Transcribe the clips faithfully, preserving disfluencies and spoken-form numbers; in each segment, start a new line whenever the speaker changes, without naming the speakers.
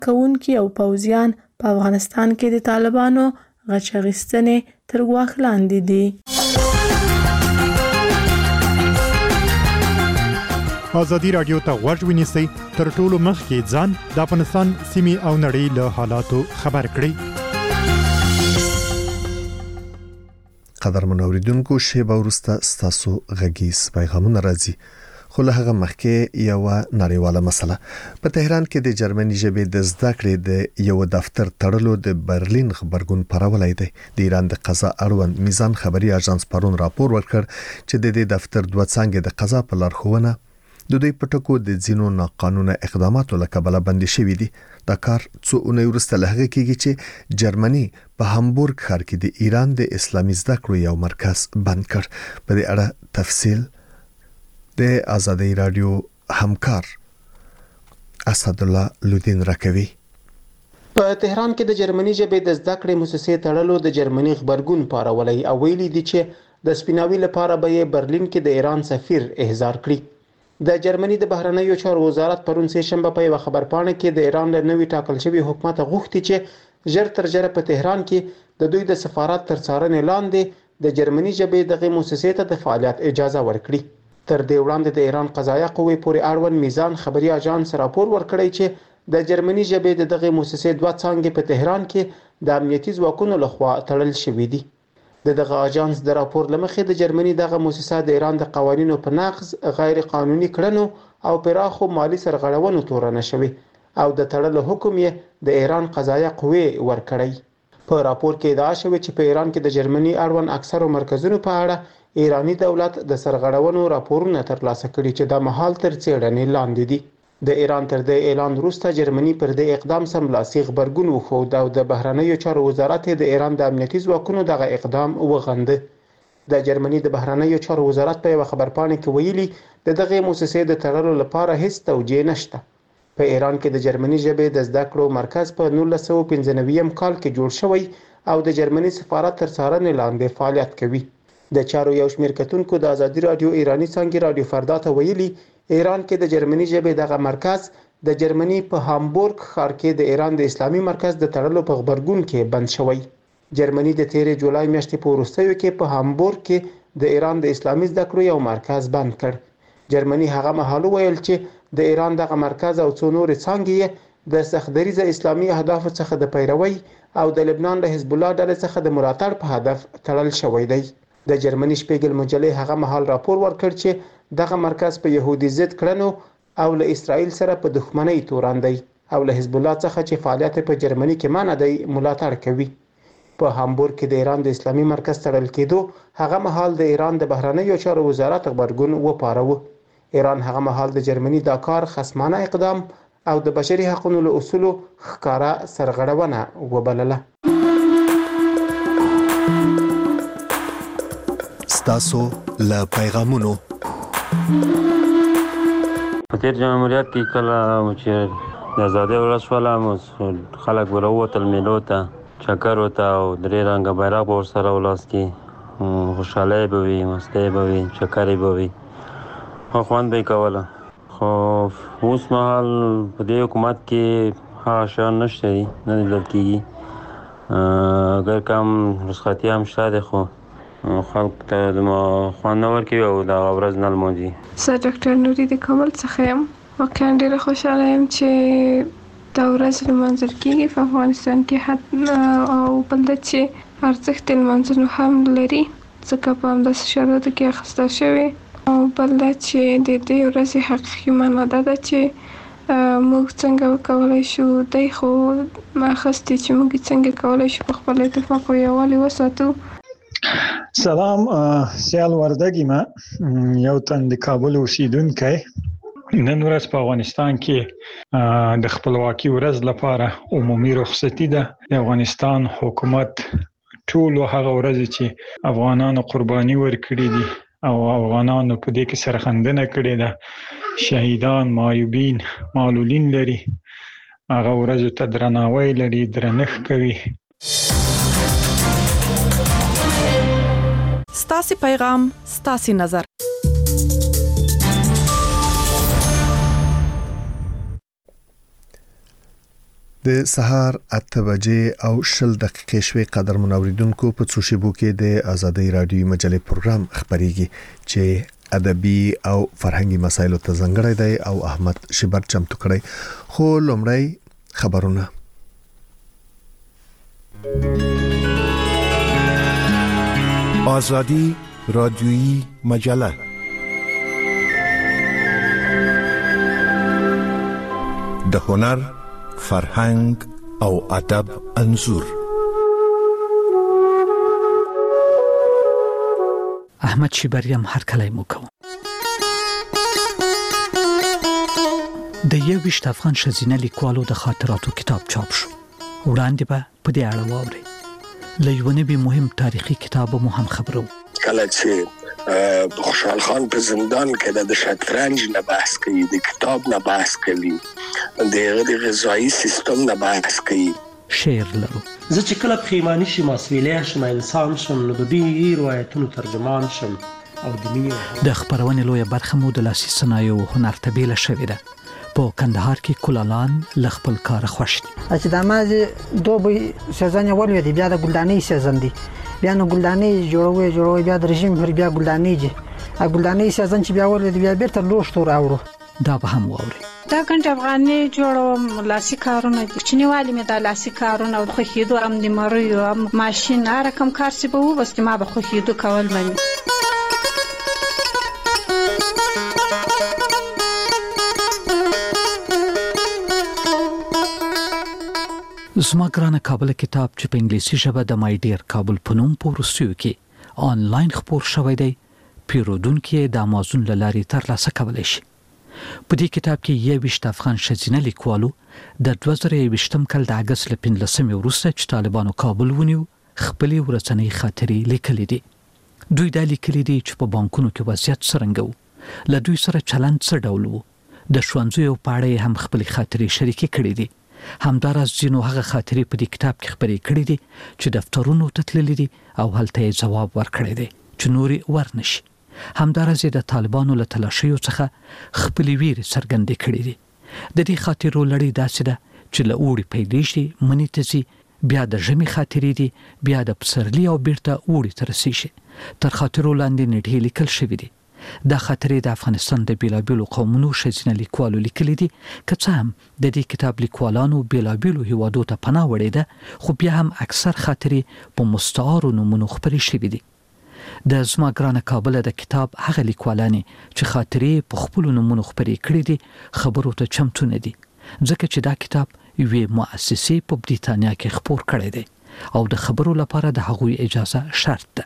کوونکي او پوځیان په افغانستان کې د طالبانو غچ اخیستنې تر ګواښ لاندې دي.
ازادي راډیو ته غوږ ونیسئ تر ټولو مخکې ځان د افغانستان سیمې او نړۍ له حالاتو خبر کړئ.
قدرمن اوریدونکو شیبه وروسته ستاسو غږیز پیغامونه راځي. خو له هغه مخکې یو نړیواله مسله په تهران کې د جرمني ژبې د زده کړې د یو دفتر تړلو د برلین خبرګون پرولای دی. د ایران د قضا اړوند میزان خبري اژانس پرون راپور ورکړ چې د دې دفتر دوه څانګې د قضا په لارښوونه د دوی په ټکو د ځینو ناقانونه اقداماتو له کبله بندي شوې دي. دا کار څو اونۍ وروسته له هغه کېږي چې جرمني په هامبورګ ښار کې د ایران د اسلامي زده کړو یو مرکز بند کړ. په دې اړه تفصیل د آزادۍ رادیو همکار اسدالله لودین راکوي.
په تهران کې د جرمني ژبې د زده کړې مؤسسې تړلو د جرمني خبرګون پارولای او ویلي دي چې د سپیناوي لپاره به یې برلین کې د ایران سفیر احضار کړي. د جرمني د بهرنیو چارو وزارت پرون سه شنبه په یو خبرپاڼه کې د ایران له نوي ټاکل شوی حکومت غوښتي چې ژر تر ژره په تهران کې د دوی د سفارت تر څارنې لاندې د جرمني ژبې دغه مؤسسې ته د فعالیت اجازه ورکړي. تر دې وړاندې د ایران قضایه قوې پورې اړوند میزان خبري اژانس راپور ورکړی چې د جرمني ژبې د دغه مؤسسې دوه څانګې په تهران کې د امنیتي ځواکونو لخوا تړل شوې دي. د دغه اژانس د راپور لمخې د جرمني دغه مؤسسه د ایران د قوانینو په نقض، غیر قانوني کړنو او پراخو مالی سرغړونو تورنه شوی او د تړلو حکم یې د ایران قضایه قوې ورکړی. په راپور کې ادعا شوی چې په ایران کې د جرمني اړوند اکثرو مرکزونو په اړه ایرانی دولت د سرغړونو راپورونه ترلاسه کړي چې د مهال تر څېړنې لاندې دي. د ایران تر دې اعلان وروسته جرمني پر دې اقدام سملاسي خبرګون وښود او د بهرنیو چارو وزارت د ایران د امنیتي ځواکونو دغه اقدام وغنده. د جرمني د بهرنیو چارو وزارت په یو خبرپاڼه کې ویلي د دغه مؤسسې د تړلو لپاره هیڅ توجیه نشته. په ایران کې د جرمني ژبې د زده کړو مرکز په نولس سوه پنځه نوي کال کې جوړ شوی او د جرمني سفارت تر څارنې لاندې فعالیت کوي. د چارو یو شمېر کتونکو د آزادي رادیو ایرانی څنګه رادیو فردا ته ویلي ایران کې د جرمني ژبې دغه مرکز د جرمني په هامبورګ ښار کې د ایران د اسلامي مرکز د تړلو په خبرګون کې بند شوی. جرمني د تیرې جولای میاشتې په وروستیو کې په هامبورګ کې د ایران د اسلامي زده کړو یو مرکز بند کړ. جرمني هغه مهال ویل چې د ایران دغه مرکز او څو نور څانګې د سختدریزه اسلامي اهدافو څخه د پیروي او د لبنان د حزب الله ډلې څخه د ملاتړ په هدف تړل شوی دی. د جرمني شپیګل مجلې هغه مهال راپور ورکړ چې دغه مرکز په يهودي ضد کړنو او له اسرائیل سره په دښمنۍ تورن دی او له حزب الله څخه چې فعالیت په جرمني کې مانع دی ملاتړ کوي. په هامبورګ کې د ایران د اسلامي مرکز تړل کېدو هغه مهال د ایران د بهرنیو چارو وزارت خبرګون وپاروه. ایران هغه مهال د جرمني دا کار خصمانه اقدام او د بشري حقوقو له اصولو ښکارا سرغړونه وبلله.
ستاسو له پیغامونو
په تیر جمهوریت کې کله چې د آزادۍ ورځ شوله خلک به راووتل میلو ته چکر ورته او درې رنګه بیرغ به ورسره ولاس کې خوشحالۍ به وي، مستۍ به وي، چکرې به وي، ښه خوند به یې کوله. خو اوس مهال په دې حکومت کې هغه شیان نشته دي، نه لیدل کېږي. اگر کم رخصتي هم شته دی خو خلق ته خوند نه ورکوي او دغه ورځ نه لمانځي.
زه ډاکټر نوري د کابل څخه یم. واقعا ډېره خوشحاله یم چې دا ورځ لمانځل کېږي په افغانستان کې او بل دا چې ارزښت د لمانځلو هم لري ځکه په همداسې شرایطو کې اخیستل شوې او بل دا چې د دې ورځې حقیقي معنا دا ده چې موږ څنګه وکولای شو دی خو اخیستې چې موږ څنګه کولای شو په خپل اتفاق او یووالي وساتو.
سلام، سیال وردګ یم، یو تن د کابل اوسیدونکی. نن ورځ په افغانستان کې د خپلواکي ورځ لپاره عمومي رخصتي ده. د افغانستان حکومت ټول هغه ورځې چې افغانانو قرباني ورکړي دي او افغانانو په دې کې سرښندنه کړې ده، شهیدان، معیوبین، معلولین لري، هغه ورځو ته درناوی لري، درنښت کوي.
ستاسي پیغام، ستاسي نظر.
د سهار اته بجې او شل دقیقې شوي قدر منوریدونکو په څو شیبو کې د ازادي رادیو مجلې پروګرام خبريږي چې ادبي او فرهنګي مسایلو ته ځانګړی دی او احمد شبر چمتو کړی. خو لومړی خبرونه.
ازادي رادیویی مجله د هنر، فرهنګ او ادب انځور.
احمد شبریم هر کله مو کوم. د یو ویشت افغان شزینه لیکوالو د خاطراتو کتاب چاپ شو. وړاندې به په دې اړه واوري. لېونه به مهم تاریخي کتاب مو هم خبرو.
کله چې خوشحال خان په زندان کې د شطرنج نه بحث کوي، د کتاب نه بحث کوي، د غذایی سیستم نه بحث کوي.
شعر لرو.
زه چې کله پښیماني شم، مسولیه شم، انسان شم، نو د دې روایتونو ترجمان شم او د مینې
د خبرونې لویه برخه مو د لاسي صنایعو هنر تبیله شوې ده. په کندهار کې کولالان لخپل کار خوښ دي.
چې د مازه دوبي سیزن ولې دی، بیا د ګلدانۍ سیزن دی، بیا نو ګلدانۍ جوړوي جوړوي بیا د رژیم پر بیا ګلدانۍ دي. ا ګلدانۍ سیزن چې بیا ولې دی بیا بیرته لوښتو راوړو.
دا به هم واوري.
دا کنټ افغاني جوړوم لاسي کارونه دي. چنیوالي مې د لاسي کارونه او خو کېدو ام د مریو ام ماشين هر کوم کار سی به و بس ما به خو کېدو کول باندې.
زما ګرانه کابل کتاب چې په انګلیسي ژبه د مای ډیر کابل په نوم په روسیو کې آنلاین خپور شوی دی، پیرودونکو د امازون له لارې ترلاسه کولی شي. په دې کتاب کې یو ویشت افغان شزینه لیکوالو د دوه زره یوویشتم کال د اگست له پنځلسمې وروسته چې طالبانو کابل ونیو خپلې ورځنۍ خاطرې لیکلې دي. دوی دا لیکلي دي چې په بانکونو کې وضعیت څرنګه و، له دوی سره چلند څه ډول و، د ښوونځیو په اړه هم خپلې خاطرې شریکې کړې دي. همداراز ځینو هغه خاطرې په دې کتاب کې خبرې کړې دي چې دفترونو ته تللي دي او هلته یې ځواب ورکړی دی چې نورې ورنشي. همداراز د طالبانو له تلاشیو څخه خپلې ویرې څرګندې کړې دي. د دې خاطرو لړۍ داسې ده چې له اوړي پیلېږي، مني ته ځي، بیا د ژمي خاطرې دي، بیا د پسرلي او بیرته اوړي ته رسیږي. تر خاطرو لاندې نېټې لیکل شوي دي. دا خاطرې د افغانستان د بیلابیلو قومونو شزینه لیکوالو لیکلي دي. که څه هم د دې کتاب لیکوالانو بیلابیلو هیوادو ته پناه وړې ده، خو بیا هم اکثر خاطرې په مستعارو نومونو خپرې شوي دي. د زما ګرانه کابل د کتاب هغه لیکوالانې چې خاطرې په خپلو نومونو خپرې کړې دي خبرو ته چمتو نه دي، ځکه چې دا کتاب یوې مؤسسې په بریتانیا کې خپور کړی دی او د خبرو لپاره د هغوی اجازه شرط ده.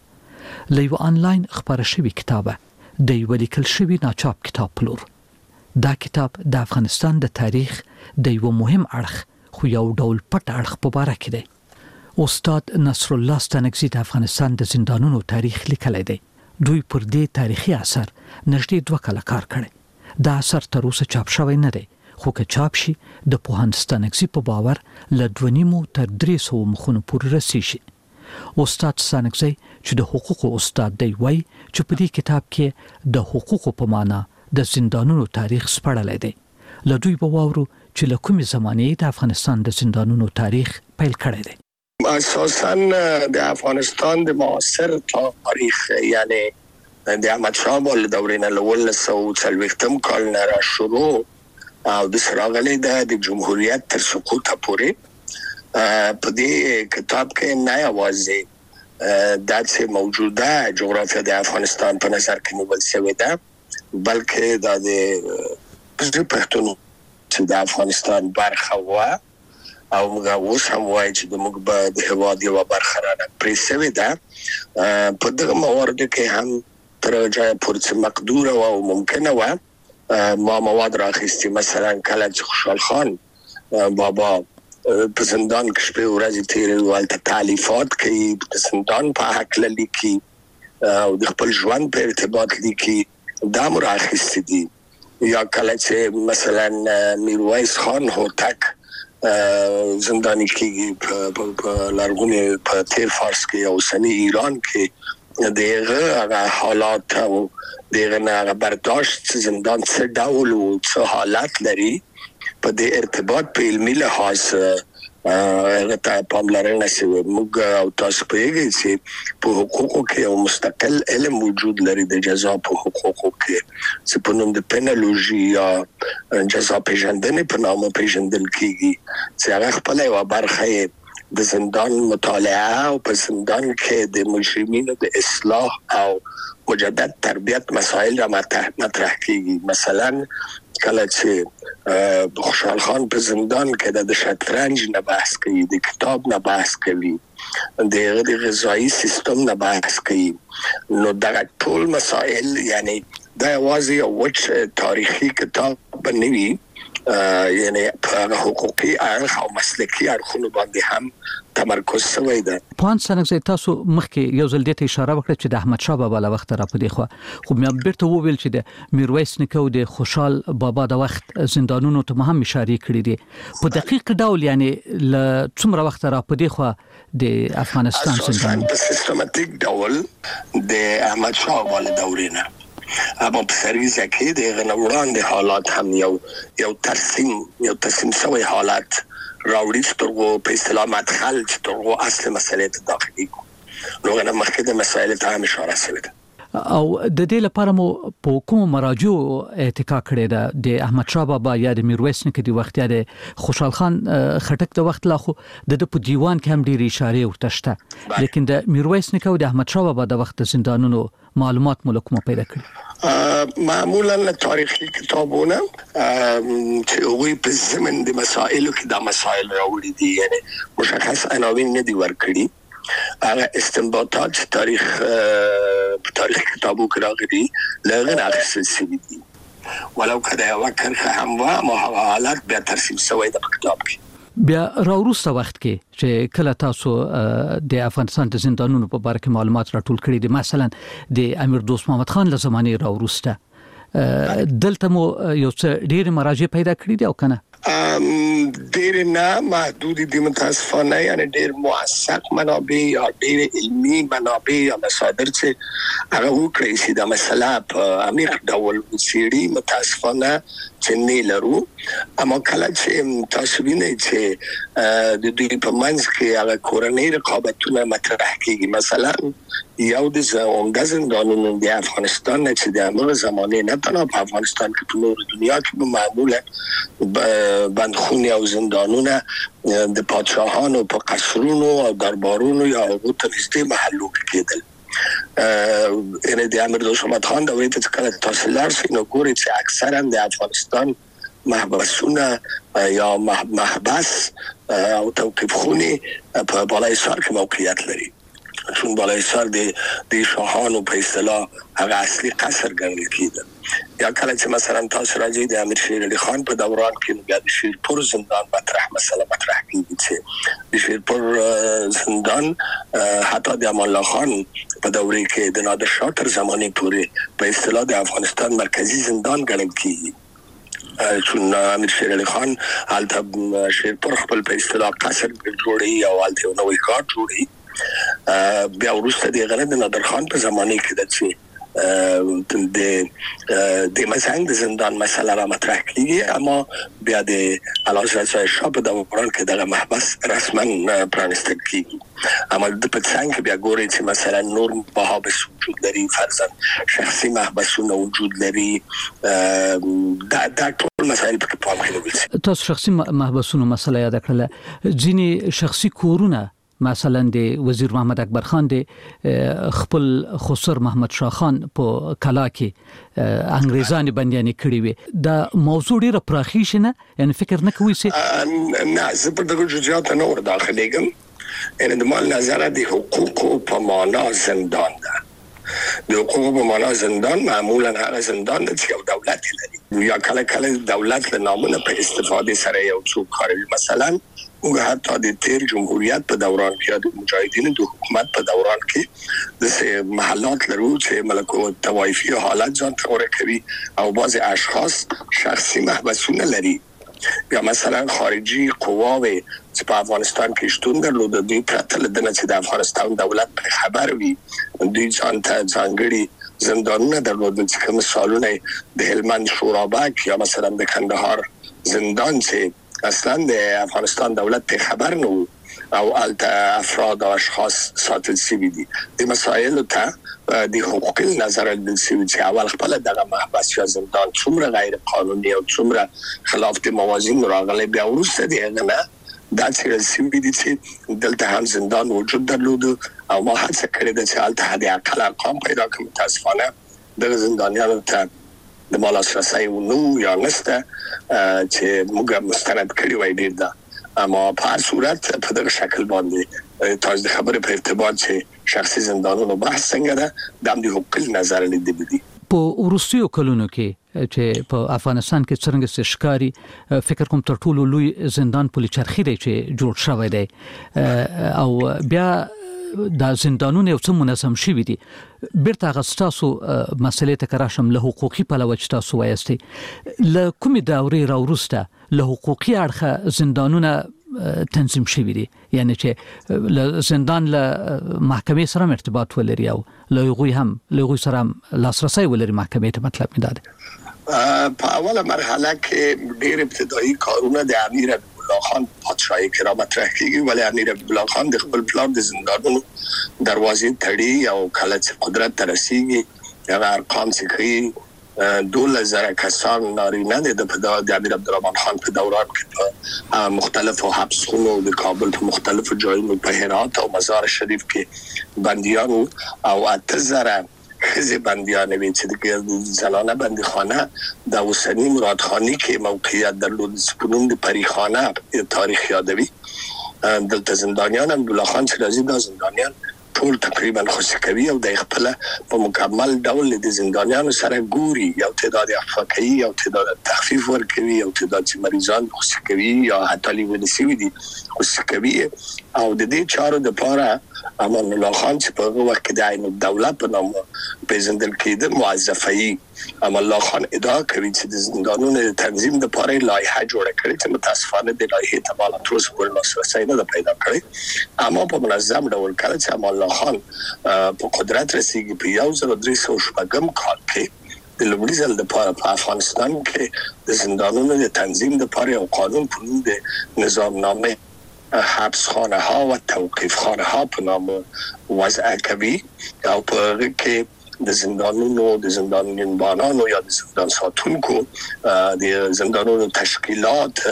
له یو آنلاین خپاره شوي کتابه د یو لیکل شوي ناچاپ کتاب پلور. دا کتاب د افغانستان د تاریخ د یو مهم اړخ خو یو ډول پټ اړخ په باره کې دی. استاد نصر الله ستانکزي د افغانستان د زندانونو تاریخ لیکلی دی. دوی پر دې تاریخي اثر نږدې دوه کاله کار کړی. دا اثر تر اوسه چاپ شوی نه دی، خو که چاپ شي د پوهاند ستانکزي په باور له دوه نیمو تر درې سوو مخونو پورې رسیږي. استاد ستانکزي چې د حقوقو استاد دی وایي چې په دې کتاب کې د حقوقو په معنا د زندانونو تاریخ سپړلی دی. له دوی به واورو چې له کومې زمانې د افغانستان د زندانونو تاریخ پیل کړی دی.
اساساً د افغانستان د معاصر تاریخ یعنی د احمد شاه بابا دورې نه له اوولس سوه څلوېښتم کال نه را شروع او د راغلی د جمهوریت تر سقوط پورې په دې کتاب کې نه یوازې داسې موجوده جغرافیه د افغانستان په نظر کې نیول شوې ده، بلکې دا د پښتنو چې د افغانستان برخه وه او موږ اوس هم وایو چې موږ به د هېواد یوه برخه رانه پرې شوې ده. په دغه مواردو کې هم تر جایه پورې چې مقدوره وه او ممکنه وه ما مواد راخیستي. مثلا کله چې خوشحال خان بابا په زندان کې شپې ورځې تېروي، هلته تالیفات کوي، د زندان په هکله لیکي او د خپل ژوند په ارتباط لیکي، دا مو راخیستي دي. یا کله چې مثلا میرویس خان هوتک زندانی کېږي په لرغوني په تیر فارس کې او اوسني ایران کې، دغه هغه حالات او دغه نه برداشت زندان څه ډول او څه حالت لري په دې ارتباط په علمي لحاظ هغه ته پاملرنه شوی. موږ او تاسو پیږي چې په حقوقو کې یو مستقل علم وجود لري د جزا په حقوقو کې چې په نوم د پینالوژي یا جزا پیژندنې په نامه پیژندل کیږي چې هغه خپل یو برخه د زندان مطالعه او په زندان کې د مجرمینو د اصلاح او مجدد تربیت مسائل را مطرح کیږي. مثلا کله چې خوشحال خان په زندان کې د شطرنج نه بحث کوي، د کتاب نه بحث کوي، د غذایی سیستم نه بحث کوي، نو دا ټول مسائل یعنی دا یوازې یو وچ تاریخي کتاب بنوي، یعنی په حقوقي اړخ او مسلکي اړخونو باندې هم تمرکز شوی دی.
پوهاند سنګزی تاسو مخکې یو ځل دې اشاره وکړه چې د احمد شاه بابا له وخت را پدې خو خو مې بیرته وویل چې د میرویس نیکه او د خوشحال بابا د وخت زندانونو ته هم اشاره کړې دي. په دقیق ډول یعنی ل څومره وخت را پدې خو د افغانستان زندان
په سیستماتیک ډول د احمد شاه بابا له دورې نه اما په سریزه کې د غنوړاندې حالات هم یو یو ترسیم یو ترسیم شوی حالات راوړي چې ترغو په اصطلاح مدخل چې ترغو اصل مسئله ته داخلي کو نو غنا مخکې د مسائل ته هم اشاره شوی ده.
او د دې لپاره مو په کوم مراجع اتکا کړی ده د احمد شاه بابا یا د میرویس نیکه د وخت یا د خوشحال خان خټک د وخت لا خو د په دیوان کې هم ډېری اشاره ورته شته، لیکن د میرویس نیکه او د احمد شاه بابا د وخت زندانونو معلومات ملک مو پیدا کړی.
معمولا تاریخي کتابونه چې وی په زمن د مسائلو کې د مسائل راوړي دي، یعنی مشخص عناوین نه دي ورکړي. هغه استنباطات تاریخ په تاریخ کتابو کې راغلي لغه راخصل شوی دي، ولو کدا یو کرخه هم وا ما حالات بیا ترسیم شوی د کتاب کې.
بیا راوروسته وخت کې چې کله تاسو د افغانستان د زندانونو په اړه کې معلومات راټول کړي دي، مثلا د امیر دوست محمد خان له زمانه راوروسته دلته مو یو څه ډېر مراجع پیدا کړي دي او کنه؟
ډېر نه محدود دي متاسفانه، یعنی ډېر موثق منابع یا ډېر علمي منابع یا مصادر چې هغه وکړي چې د مسله په عمیق ډول وڅېړي متاسفانه چې نه لرو. اما کله چې تاسو وینئ چې د دوی په منځ کې هغه کورنۍ رقابتونه مطرح کیږي، مثلا یو د عمده زندانونو د افغانستان نه چې د هغه زمانه نه تنها په افغانستان کې په نور دنیا کې معمولا بندخونی او زندانونه د پادشاهانو په قصرونو او دربارونو یا هغو ته نږدې محلو کېدل. یعنی د امیر دوست محمد خان دورې ته کله تاسو لاړ شئ نو ګورئ چې اکثرا د افغانستان محبسونه یا محبس او توقیف خونې په بالایسار کې موقعیت لري، چون بالایسار د د شاهانو په اصطلاح هغه اصلي قصر ګڼل کېده. یا کله چې مثلا تاسو راځي د امیر شیر علي خان په دوران کې بیا د شیرپور زندان مطرح مسله مطرح کیږي چې د شیرپور زندان حتی د امان الله خان په دورې کې د نادر شاه تر زمانې پورې په اصطلاح د افغانستان مرکزی زندان ګڼل کیږي، چون امیر شیر علي خان هلته شیرپور خپل په اصطلاح قصر جوړي او هلته یو نوی ښار جوړي. بیا وروسته د غره د نادر خان په زمانه کې د چې د د مسنګ د زندان مسله را مطرح کیږي، اما بیا د اعلی شاه په دوران کې د محبس رسما پرانستل کیږي. اما د پڅنګ بیا ګوري چې مثلا نور محابس وجود لري، فرضاً شخصي محبسونه وجود لري، دا دا ټول مسائل په پام کې نیول.
تاسو شخصي محبسونو مسله یاد کړله، ځینې شخصي کورونه مثلا د وزیر محمد اکبر خان د خپل خسر محمد شاه خان په کلا کې انګریزان بنديانې کړی وي، دا موضوع ډیره پراخی شنه، یعنی فکر نه کوي چې
نه زه په دغه جزئیات نه ور داخليږم. یعنی د مال نظر د حقوق په معنا زندان ده، د حقوق په معنا زندان معمولا هغه زندان چې یو دولت لري یا کله کله دولت له نامونه په استفاده سره یو څوک کاروي. مثلا او حتی د تیر جمهوریت په دوران کې د مجاهدینو د حکومت په دوران کې د محلات لرو چې ملکو توایفي حالات ځان ته ورکوي او بعض اشخاص شخصي محبسونه لري، یا مثلا خارجي قواوي چې په افغانستان کې شتون درلود دوی پرته لدنه چې د افغانستان دولت په خبر وي دوی ځان ته ځانګړي زندانونه درلود چې کوم مثالونه د هلمند شورابک یا مثلا د کندهار زندان چې اصلا د افغانستان دولت ته خبر نه وو او الته افراد او اشخاص ساتل شوي دي د مسایل ته د حقوق نظر د سوي چې اول خپل دغه محبس یا زندان څومره غیر قانوني او څومره خلاف د موازین راغلي بیا ورسته دی نه دا چې سوي دي چې دلته هم زندان وجود درلود او ما هڅه کړې ده چې الته د اقل ارقام پیدا کړم تاسفانه د زندانیانو ته د مال اساسي نو یا نسته چې موږ مستند کړی وای ډیر ده اما په هر صورت په دغه شکل باندې تاسو د خبرې په ارتباط چې شخصي زندانونو بحث څنګه ده د امنیت حقوق نظر لیدل دي
په وروستیو کلونو کې چې په افغانستان کې څنګه ښکاری فکر کوم تر ټولو لوی زندان پولی چرخی دی چې جوړ شوی دی او بیا د زندانونو یو څه منظم شوی دي بیرته غستاسو مسلې ته کراشم له حقوقي پلوه چې تاسو وایستي له کومې دورې راورسته له حقوقي اړخه زندانونه تنظیم شوی دي یعنی چې له زندان له محکمې سره ارتباط ولري او له غوي هم له غوي سره لاسرسي ولري محکمې ته مطلب می ده
په اوله مرحله کې ډېر ابتدایي کارونه د امیر عبدالله خان پادشاهي کې را مطرح کیږي ولی امیر عبدالله خان د خپل پلان د زندانونو دروازې تړي او کله چې قدرت ته رسیږي هغه ارقام چې کوي دوله زره کسان نارینه د د امیر عبدالرحمن خان په دوران کې په مختلفو حبسخونو د کابل په مختلفو ځایونو په هرات او مزار شریف کې بندیان او اته زره خزي بندیان وی چې د زنانه بندیخانه د اوسنی مرادخانی کې موقعیت درلود سپونون د پریخانه تاریخ یادوي دلته زندانیان عبدالله خان چې راځي د زندانیان ټول تقریبا خوشکوي او د خپل په مکمل ډول د زندانیانو سره ګوري یو تعداد افقي یو تعداد تخفیف ورکوي یو تعداد چې مریضان خوشکوي یا حتی لیونسي دي خوشکوي او د دې چارو د لپاره امان الله خان چې په هغه وخت کې د عین الدوله په نوم پیژندل کېده موظفي امان الله خان ادعا کوي چې د زندانونو د تنظیم لپاره لایحه جوړه کړې چې متاسفانه د لایحې ته مال تروس ورل لاسرسي نه پیدا کړې اما په منظم ډول کړ چې امان الله خان په قدرت رسیدي په یو زر درې سوه شپږم کال کې د لومړي ځل لپاره په افغانستان کې د زندانونو د تنظیم لپاره یو قانون په نوم د نظام نامه حبس خانه ها و توقیف خانه ها په نام وضع کوي او په هغه کې د زندانونو د زندانیانو یا د زندان ساتونکو د زندانونو تشکیلات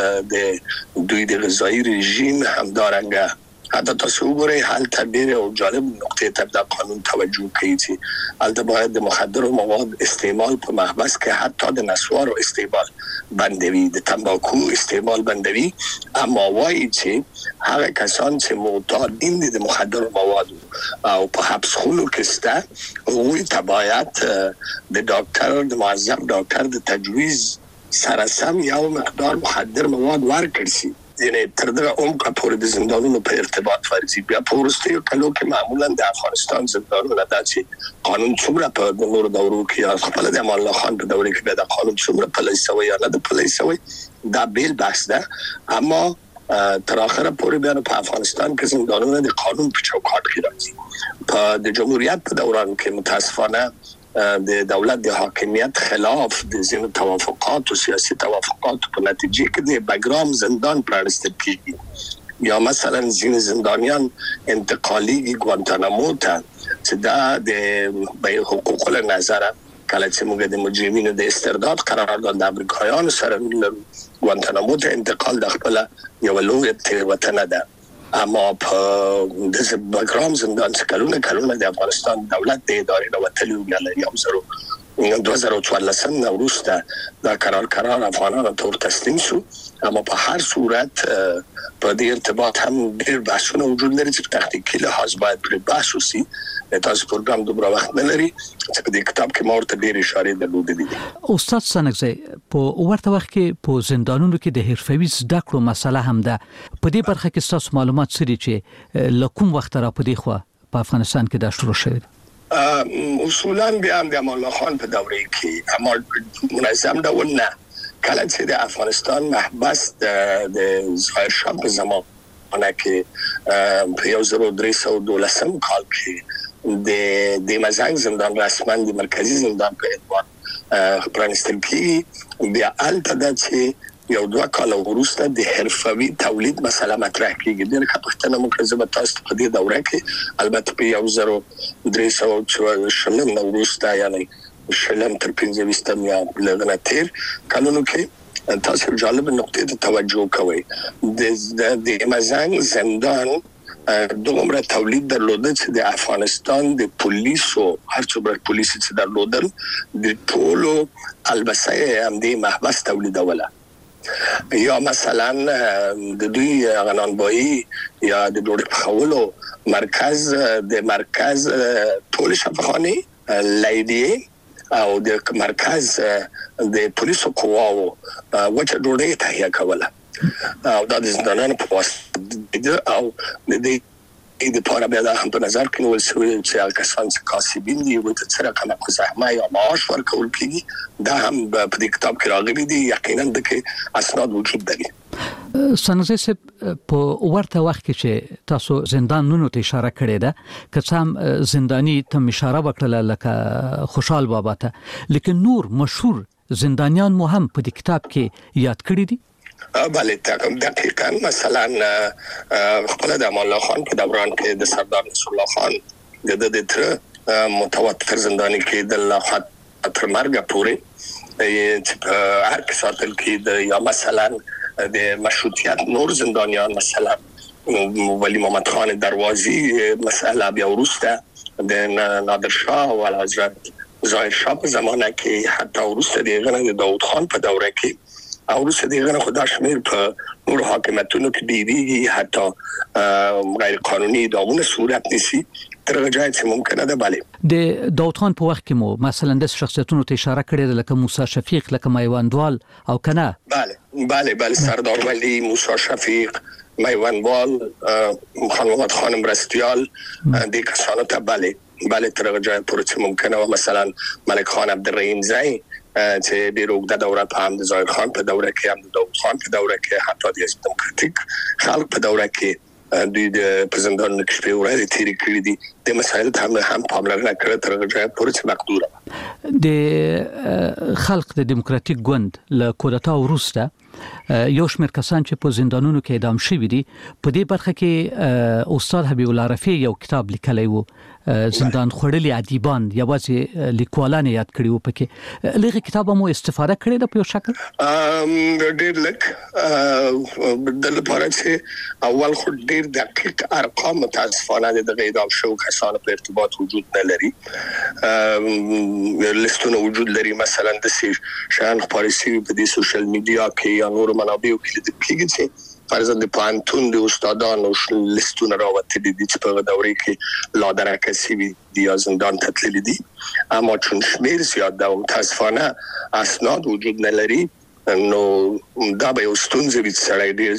د دوی د غذایی رژیم همدارنګه حتی تاسو وګورئ حالت ډېر او جالب نقطې ته د قانون توجه کوي چې البته باید د مخدر مواد استعمال په محبس کې حتی د نسوارو استعمال بندوي د تنباکو استعمال بندوي اما وايي چې هغه کسان چې معتادین دي د مخدر مواد او په حبس خونو کې سته وي تبعیت د ډاکټر د معذب ډاکټر د تجویز سره سم یو مقدار مخدر مواد ورکړي شي یعنی تر دغه عمق پورې د زندانونو په ارتباط ورزي بیا په ورستیو کلو کې معمولا د افغانستان زندانونه د چې قانون څومره په نور دورو کې خپل د امان الله خان په دوره کې د قانون څومره پلیسوي یا نه د پلیسوي دا بیل بحث ده اما تر اخره پورې بیا په افغانستان کې زندانونه د قانون په چوکاټ کې راځي په د جمهوریت په دوران کې متاسفانه د دولت د حاکمیت خلاف د زینو توافقات او سیاسي توافقات په نتیجه کې د بګرام زندان پرانستل کیږي یا مثلا زین زندانیان انتقالی ګوانتانامو ته چې دا د به حقوق له نظر کله چې موږ د مجرمینو د استرداد قرارداد د امریکایانو سره ګوانتانامو ته انتقال د خپل یو لوی تیروتنه ده اما په د بګرام زندان څخه کلونه کلونه د افغانستان دولت د ادارې د وتلو غل یو زرو دوه زره څوارلسم وروسته دا قرار قرار افغانانو ته تسلیم شو اما په هر صورت په دې ارتباط هم ډېر بحثونه وجود لري چې تحقیقي لحاظ باید پر بحث وشي تاسو پروګرام دومره وخت نه لري چې په دې کتاب کې مورته ډېر اشاره درلودې
استاد سنگزی په ورته وخت کې په زندانونو کې د حرفوي زده کړو مسله هم ده په دې برخه کې تاسو معلومات سری چې لکم وخت را په دې خو په افغانستان کې دا شروع شوی
اصولاً بیا هم د امان الله خان په دوره کې عمل منظم ډول نه کله چې د افغانستان محبس د ظاهر شاه په زمانه کې په یو زر درې سوه دولسم کال کې د د مزنګ زندان رسما د مرکزی زندان په عنوان پرانستل کیږي بیا البته چې یو دوه کال وروسته د حرفوي تولید مسله مطرح کیږي. د کپښتنه مکرزه تاسو په دې دوره کې البته په یو زرو درې سوه شلم وروسته یعنی شلم تر پنځه ویشتم یا لږ تیر کلونو کې تاسو جالب نقطه ته توجه کوئ. د د مزنګ زندان دومره تولید درلوده چې د افغانستان د پولیسو هر څومره پولیس چې درلودل د ټولو البسه هم د محبس تولیدوله. یا مثلا د دوی غنانبایی یا د ډوډۍ پخولو مرکز د مرکز ټول شفاخانه لیدی او د مرکز د پولیسو قواو وچه ډوډۍ تهیه کوله او دا د زندانونو په واسطه او د دې د لپاره بیا د هم په نظر کې نیول شوی چې هغه کسان چې کاسبین دي او د څه رقم زحمه یا معاش ورکول کیږي دا هم په دې کتاب کې راغلي دي. یقینا د کې اسناد وجود لري.
سنځي سه په ورته وخت کې چې تاسو زندانونو ته اشاره کړې ده که څام زندانی ته اشاره وکړه لکه خوشحال بابا ته لیکن نور مشهور زندانیان مو هم په دې کتاب کې یاد کړی دي.
بله تاکم دقیقاً مثلا خپل د امان الله خان په دوران کې د سردار نصر الله خان د د تر متواتر زندانی کې د الله تر مرګ پورې چې هر کې ساتل کې د یا مثلا د مشروطیت نور زندانیان مثلا ولی محمد خان دروازی مسئله بیا وروسته د نادر شاه او حضرت ظاهر شاه په زمانه کې حتی وروسته د داوود خان په دوره کې او روسه دیغه خدا شمیر په نور حاکمیتونو کې دیږي حتی غیر قانوني دامونه صورت نیسي تر غجای چې ممکنه ده. بله
د داوود خان په وخت کې مو مثلا د شخصیتونو ته اشاره کړې ده لکه موسی شفیق لکه میوندوال او کنه.
بله بله بله سردار ولی، موسی شفیق، میوندوال، خان محمد خان مرستیال د کسانو ته بله بله تر غجای پورې چې ممکنه و مثلا ملک خان عبدالرحیم زئی چې ډیرو د دوره په هم د ظاهر خان په دوره کې هم د داوود خان په دوره کې حتی د حزب دموکراتیک خلق په دوره کې دوی د پرزندان نکشپې ورې تیری کړی دي د مسایل ته هم هم پاملرنه کړې تر غجای پورې چې مقدوره
د خلق د دموکراتیک ګوند له کودتا وروسته یو شمېر کسان چې په زندانونو کې اعدام شوي دي په دې برخه کې استاد حبیب الله رفیع یو کتاب لیکلی و زندان خړلې ادیبان یوازې لیکوالان یاد کړي وو پکې لږه کتاب مو استفاده کړې ده په یو شکل
ام ډېر لک د لپاره چې اول خو ډېر دقیق ارقام متاسفانه د اعدام شو کسانو په ارتباط وجود نه لري. لیستونه وجود لري مثلا د شان خبرسي په دې سوشل میډیا کې یا نور منابعو کې د کېږي چې فرضاً د پانتون د استادانو لیستونه راوتلي دي چې په دورې کې لا درکه سوي دي یا زندان ته تللي دي اما چون شمیر زیات ده او متاسفانه اسناد وجود نه لري نو دا به یو ستونزه وي چې سړی ډېر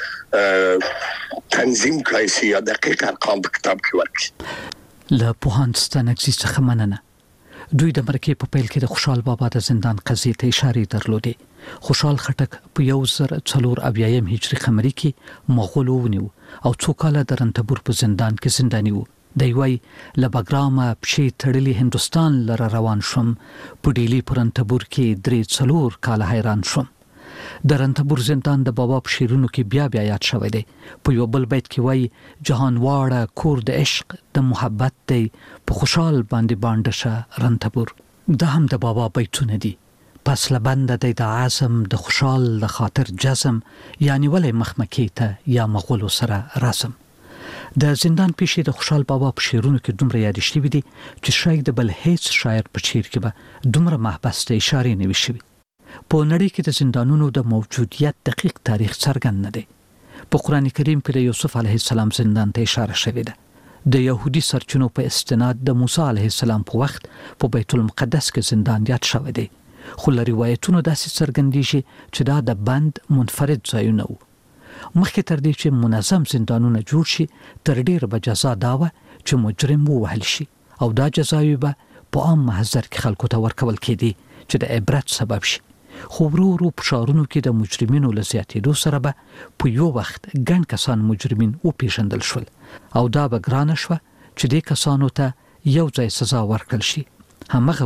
زیات تنظیم کړی شي یا دقیق ارقام په کتاب کې ورکړي.
له پوهاند ستانکزي څخه مننه. دوی د مرکې په پیل کې د خوشحال بابا د زندان قضیې ته اشارې درلودې. خوشحال خټک په یو زر څلور اویایم هجري قمري کې مغول ونیو او څو کاله د رنتبور په زندان کې زنداني وو. دی وای له بګرامه پښې تړلې هندستان لره روان شوم په ډیلی په رنتبور کې درې څلور کاله حیران شوم. د رنتبور زندان د بابا په شعرونو کې بیا بیا یاد شوی دی. په یو بل بیت کې وای جهان واړه کور د عشق د محبت دی په خوشحال باندې باندې شه رنتبور. دا هم د بابا بیتونه دي. پس لبند دی د عزم د خوشحال د خاطر جزم یعنی ولې مخمکې ته یا مغولو سره رسم. د زندان پیښې د خوشحال بابا په شعرونو کې دومره یاد شوي دي چې شاید د بل هیڅ شاعر په شعر کې به دومره محبس ته اشارې نه وي شوي. په نړۍ کې د زندانونو د موجودیت دقیق تاریخ څرګند نه دی. په قرآن کریم کې د یوسف علیه السلام زندان ته اشاره شوې ده. د يهودي سرچینو په استناد د موسی علیه السلام په وخت په بیت المقدس کې زندان یاد شوی دی. خو له روایتونو داسې څرګندېږي چې دا د بند منفرد ځایونه وو. مخکې تر دې چې منظم زندانونه جوړ شي تر ډیره به جزا دا وه چې مجرم ووهل شي او دا جزاوې به په عام محضر کې خلکو ته ورکول کېدې چې د عبرت سبب شي. خو ورو ورو په ښارونو کې د مجرمینو له زیاتېدو سره به په یو وخت ګڼ کسان مجرمین وپېژندل شول او دا به ګرانه شوه چې دې کسانو ته یو ځای سزا ورکړل شي. همغه و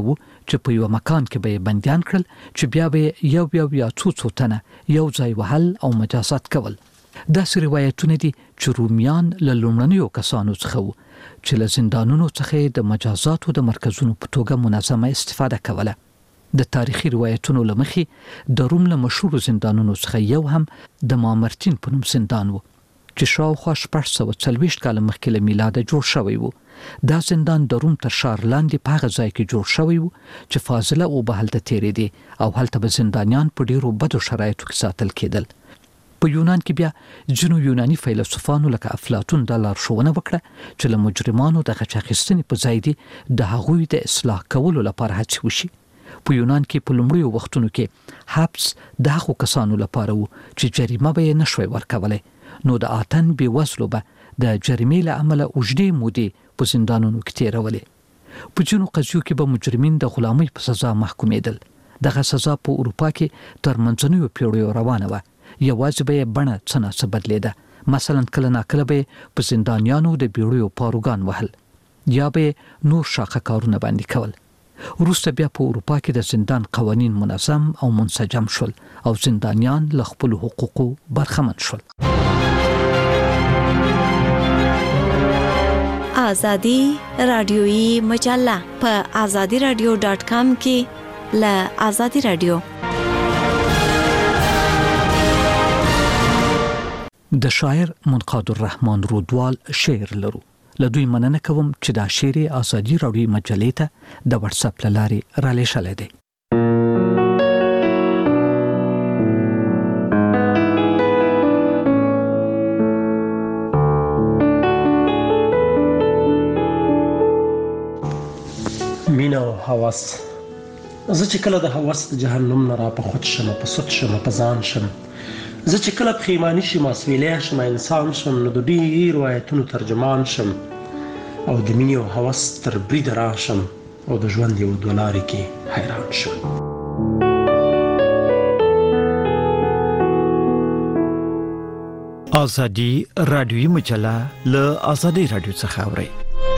چې په یو مکان کې به بنديان کړل چې بیا به یو یو یا څو څو تنه یو ځای وهل او مجازات کول. دا روایتونه دي چې رومیان له لومړنیو کسانو څخه وو چې له زندانونو څخه د مجازاتو د مرکزونو په توګه منظمه استفاده کوله. د تاریخي روایتونو لمخې د روم له مشهور زندانونو څخه یو هم د مامرتین په نوم زندان وو چې شاوخوا شپږ سوه څلوېښت کاله مخکې له میلاده جوړ شوی وو. دا زندان د روم تر ښار لاندې په هغه ځای کې جوړ شوی وو چې فاضله اوبه هلته تېرېدې او هلته به زندانیان په ډېرو بدو شرایطو کې ساتل کېدل. په یونان کې بیا ځینو یوناني فیلسوفانو لکه افلاطون دا لارښوونه وکړه چې له مجرمانو د غچ اخیستنې په ځای دې د هغوی د اصلاح کولو لپاره هڅې وشي. په یونان کې په لومړیو وختونو کې حبس د هغو کسانو لپاره وو چې جریمه به یې نشوی ورکولی، نو د آتن بې وزلو به د جریمې له امله اوږدې مودې په زندانونو کې تېرولې. په ځینو قضیو کې به مجرمین د غلامۍ په سزا محکومېدل. دغه سزا په اروپا کې تر منځنیو پیړیو روانه وه، یوازې به یې بڼه څه ناڅه بدلېده. مثلا کله ناکله به یې په زندانیانو د بیړیو پاروګان وهل یا به یې نور شاخه کارونه باندې کول. وروسته بیا په اروپا کې د زندان قوانین منظم او منسجم شول او زندانیان له خپلو حقوقو برخمن شول.
آزادی رادیویی مجله په آزادی رادیو ډاټ کام کې له آزادی رادیو
د شاعر منقاد الرحمن رودوال شعر لرو. له دوی مننه کوم چې دا شعر آزادی رادیویی مجلې ته د واتس اپ لارې را لېږلی دی.
مینا او هوس. زه چې کله د هوس د جهنم نه را په خود شم، په سود شم، په ځان شم، زه چې کله پښیماني شم، اسویلی شم، انسان شم، نو د ډېرو آیتونو ترجمان شم او د مینې او هوس تر بریده راشم او د ژوند یو دوه لارې کې حیران شم.
آزادی رادیویی مجله له آزادی رادیو څخه اورئ.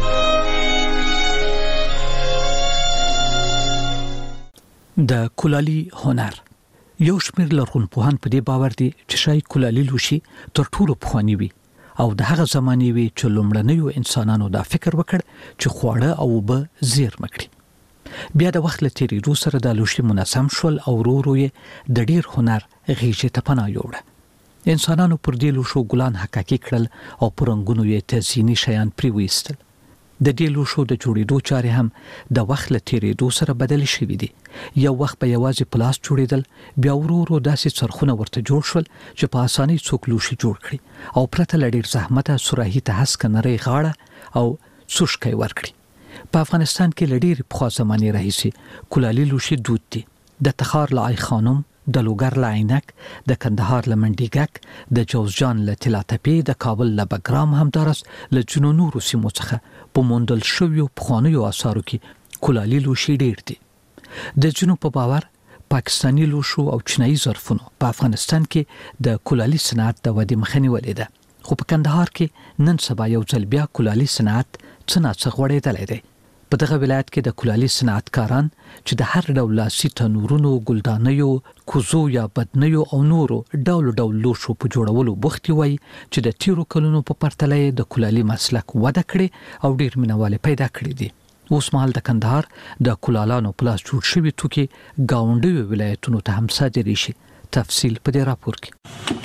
د کولالي هنر. یو شمېر لرغونپوهان په دې باور دي چې شاید کولالي لوښي تر ټولو پخواني وي او د هغه زمانې وي چې لومړنیو انسانانو دا فکر وکړ چې خواړه او اوبه زیرمه کړي. بیا د وخت له تېرېدو سره دا لوښي منظم شول او ورو ورو یې د ډېر هنر غېږې ته پناه یووړه. انسانانو پر دې لوښو ګلان حکاکي کړل او په رنګونو یې تزییني شیان پرې ویستل. د دې لوښو د جوړېدو چارې هم د وخت له تېرېدو سره بدلې شوي دي. یو وخت به یوازې پلاس جوړېدل، بیا ورو ورو داسې څرخونه ورته جوړ شول چې په اسانۍ څوک لوښي جوړ کړي او پرته له ډېر زحمته سوراهي ته هسکه نرۍ غاړه او څوشکی ورکړي. په افغانستان کې له ډېرې پخوا زمانې راهیسې کولالي لوښي دود دي. د تخار له آی خانم، د لوګر له عینک، د کندهار له منډیګک، د جوزجان له طلا تپې، د کابل له بګرام، همدارس له ځینو نورو سیمو څخه په موندل شویو پخوانیو آثارو کې کولالي لوښي ډېر دي. د ځینو په باور پاکستاني لوښو او چینایي ظرفونو په افغانستان کې د کولالي صنعت د ودې مخه نیولې ده، خو په کندهار کې نن سبا یو ځل بیا کولالي صنعت څه ناڅه غوړېدلی دی. په دغه ولایت کې د کولالي صنعتکاران چې د هر ډول لاسي تنورونو، ګلدانیو، کوزو یا بدنیو او نورو ډول ډول لوښو په جوړولو بوختي وای چې د تیرو کلونو په پرتله د کولالي مسلک وده کړي او ډیر مینوال پیدا کړي دي. اوس مهال د کندهار د کولالانو پلاس جوړ شوي توکي گاونډیو ولایتونو ته هم صادري شي. تفصیل په دې راپور کې.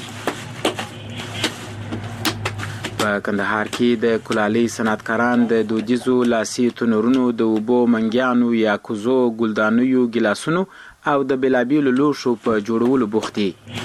په کندهار کې د کولالي صنعتکاران د دودیزو لاسي تنورونو، د اوبو منګیانو یا کوزو، ګلدانیو، ګیلاسونو او د بېلابېلو لوښو په جوړولو بوخت دي.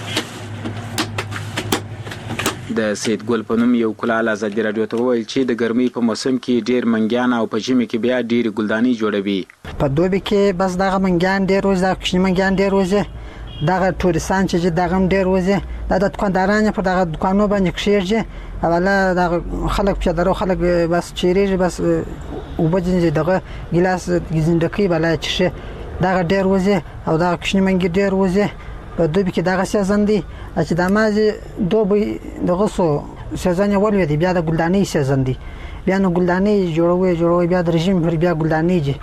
د سید ګل په نوم یو کولال ازادي راډیو ته وویل چې د ګرمۍ په موسم کې ډېر منګیان او په ژمي کې بیا ډېرې ګلدانۍ جوړوي.
په دوبي کې بس دغه منګیان ډېر وځي، دغه کوچني منګیان ډېر وځي، دغه ټوریستان چې دغه هم ډېر وځي، دا د دکانداران په دغه دکانو باندې کښېږي. اوله دغه خلک پیادهرو خلک بس چیرېږي، بس اوبه ځینې دغه ګیلاس ګزندکۍ بلا چښي، دغه ډېر وځي او دغه کوچني منګي ډېر وځي. په دوبي کې دغه سیزن دی چې د مازې دوبي دغه سو سیزن یې ولوېدی، بیا د ګلدانۍ سیزن دی، بیا نو ګلدانۍ جوړوي جوړوي بیا د رژیم پر بیا ګلدانۍ جي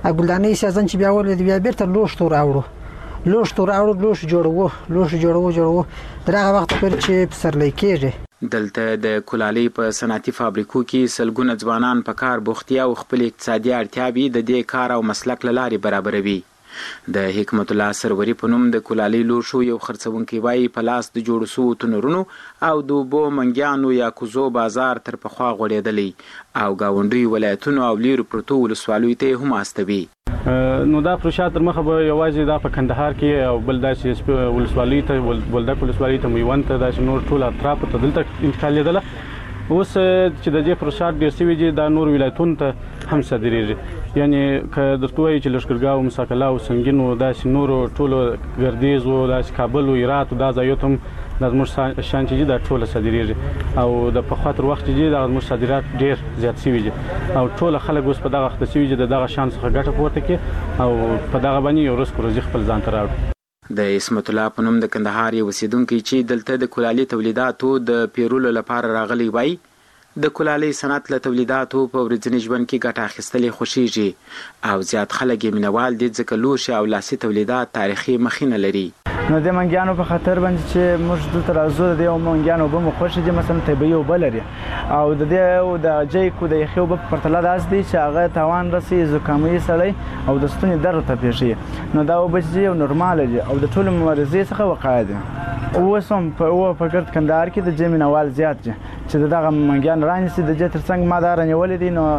ګلدانې سیزن چې بیا ولې بیا بیرته لوښ راوړو لوښ راوړو لوښ جوړو لوښ جوړو جوړو درغه وخت پر چې پسرلی کېږي.
دلته د کولالۍ په صنعتي فابریکو کې سلګونه ځوانان په کار بوختي او خپل اقتصادي اړتیاوې د دې کار او مسلک له لارې برابروي. د حکمت الله سروري په نوم د کولالۍ لوښو یو خرڅونکی وایي په لاس د جوړ شوو تنورونو او د اوبو منګیانو یا کوزو بازار تر پخوا غوړېدلی او ګاونډي ولایتونو او لیرو پرتو ولسوالیو ته هم استوي.
نو دا پروژه تر مخه به یوازې دا په کندهار کې او بل داسې ولسوالۍ ته ولدک ولسوالۍ ته میوند ته داسې نور ټول اطراف ته دلته انتقالېدله. اوس چې د دې پروژه ډېر شوي دي دا نور ولایتونو ته هم صادرېږي. یعنی که درته وایي چې لښکرګاه او مساکله او سنګین او داسې نورو ټولو ګردیز او داسې کابل او هرات او دا ځایو ته هم دا زموږ شان چې دي دا ټوله صادرېږي او د پخوا تر وخت چې دي دا زموږ صادرات ډېر زیات شوي دي او ټول خلک اوس په دغه وخت شوي دي د دغه شان څخه ګټه پورته کړي او په دغه باندې یو رزق روزي خپل ځان ته راوړي.
د اسمت الله په نوم د کندهار یو اوسیدونکی چې دلته د کولالۍ تولیداتو د پیرولو لپاره راغلی وای د کولالۍ صنعت له تولیداتو په ورځني ژوند کې ګټه اخیستلې خوښیږي او زیات خلک یې مینوال دي ځکه لوښي او لاسي تولیدات تاریخي مخینه لري.
نو د منګیانو په خاطر باندې چې موږ دلته راځو د یو منګیانو به مو خوښ دي مثلا طبیعي اوبه لري او د دې د جیکو د یخي اوبه په پرتله داس دي چې هغه تاوان رسي زکامي سړی او د ستوني درد ته پیښي. نو دا اوبه چې یو نورمال دي او د ټولو مریضۍ څخه وقایه دي. اوس هم په په ګرد کندهار کې د جې مینوال زیات دي چې دغه منګیان رانیسي د جې تر څنګ ما دا رانیولې دي. نو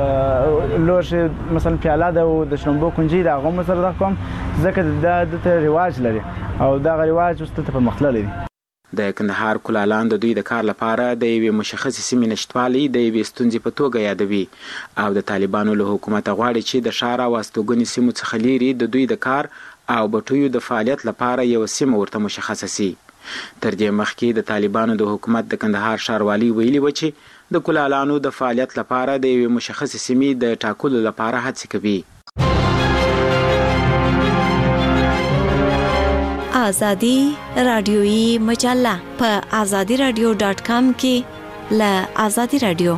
لوښي مثلا پیاله ده او د شړومبو کنجي د هغه هم سره کوم ځکه دا دلته رواج لري او دا رواج اوس دلته پرمختللی دی.
د کندهار کولالان د دوی د کار لپاره د یوې مشخصې سیمې نشتوالی د یوې ستونزې په توګه یادوي او د طالبانو له حکومته غواړي چې د ښار او استوګنې سیمو څخه لیرې د دوی د کار او بټیو د فعالیت لپاره یو سیمه ورته مشخصه سي. تر دې مخکې د طالبانو د حکومت د کندهار ښاروالي ویلي و چې د کولالانو د فعالیت لپاره د یوې مشخصې سیمې د ټاکلو لپاره هڅې کوي.
آزادی رادیویی مجله په آزادی رادیو ډاټ کام کې له آزادی رادیو.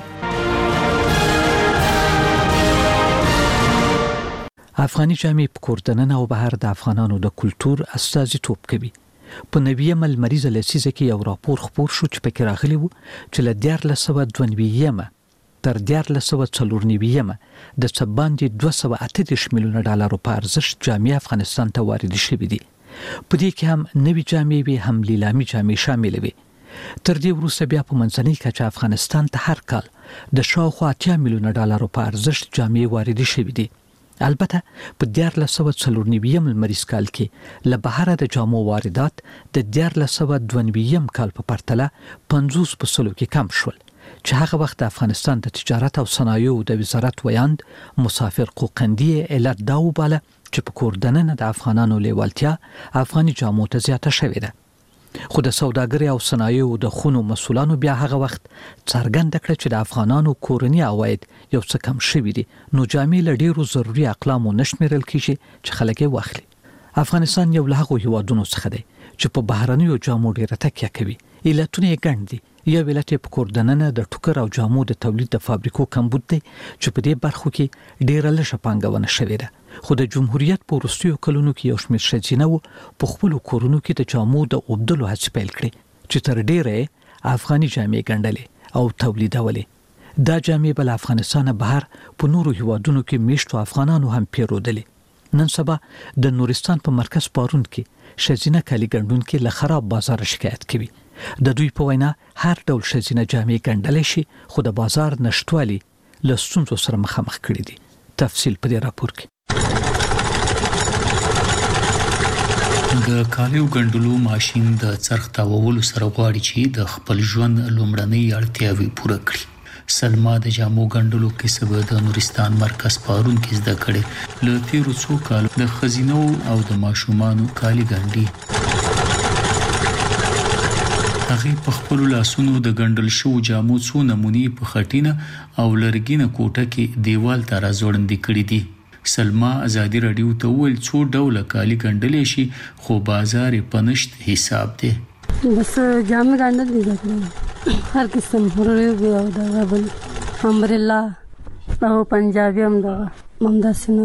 افغاني جامې په کوردننه او بهر د افغانانو د کلچر استازیتوب کوي. په نویمه لمریزه لسیزه کې یو راپور خپور شو چې پکې راغلی و چې له دیارلس سوه دوه نوي تر دیارلس سوه څلور نوي د څه باندې دوه سوه اته دېرش میلیونه ډالرو په ارزښت جامې افغانستان ته واردې شوې دي. په دې کې هم نوي جامې وي هم لیلامي جامې شامل وي. تر دې وروسته بیا په منځنۍ کچه افغانستان ته هر کال د شاوخوا اتیا میلیونه ډالرو په ارزښت جامې واردې شوې دي. البته په دیارلس سوه څلور نوي لمریز کال کې له بهره د جامو واردات د دیارلس سوه دوه نوي کال په پرتله پنځوس په سلو کې کم شول چې هغه وخت د افغانستان د تجارت او صنایعو د وزارت ویاند مسافر قوقندي علت دا وباله چې په کوردننه د افغانانو لیوالتیا افغاني جامو ته زیاته شوې ده. خو د سوداګرۍ او صنایعو د خونو مسولانو بیا هغه وخت څرګنده کړه چې د افغانانو کورني عواید یو څه کم شوي دي نو جامې له ډیرو ضروري اقلامو نشمیرل کیږي چې خلک یې واخلي. افغانستان یو له هغو هیوادونو څخه دی چې په بهرنیو جامو ډیره تکیه کوي. علتونه یې ګڼ دي. یو علت په کوردننه د ټوکر او جامو د تولید د فابریکو کمبود دی چې په دې برخو کې ډیره لږه پانګونه شوې ده. خو د جمهوریت په وروستیو کلونو کې یو شمېر ښځینه په خپلو کورونو کې د جامو د اوبدلو هڅې پیل کړې چې تر ډیره افغاني جامې ګڼلې او تولیدولې. دا جامې به له افغانستانه بهر په نورو هیوادونو کې میشتو افغانانو هم پیرودلې. نن سبا د نورستان په مرکز پارون کې ښځینه کالي ګنډونکي له خراب بازار شکایت کوي. د دوی په وینا هر ډول ښځینه جامې ګنډلی شي خو د بازار نشتوالي له ستونزو سره مخامخ کړي دي. تفصیل په دې راپور کې.
د کالیو ګنډلو ماشين د څرخ تاوولو سره غواړي چې د خپل ژوند لومړنۍ اړتیاوې پوره کړي. سلما د جامو ګنډلو کسب د نورستان مرکز پارون کې زده کړي. له تیرو څو کالو د خزینو او د ماشومانو کالي ګنډي. هغه په خپل لاسونو د ګنډل شو جامو څو نمونې په خټینه او لرګینه کوټه کې دیوال ته راځوړندې کړې دي. سلما آزادی رادیو ته ویل څو ډوله کالي ګنډلې شي خو بازار یې په نشت حساب دی.
بس جامې ګنډل دي ځکه هر قسم هورې او دا بل امبرلا او پنجابي هم دا ممدا سينور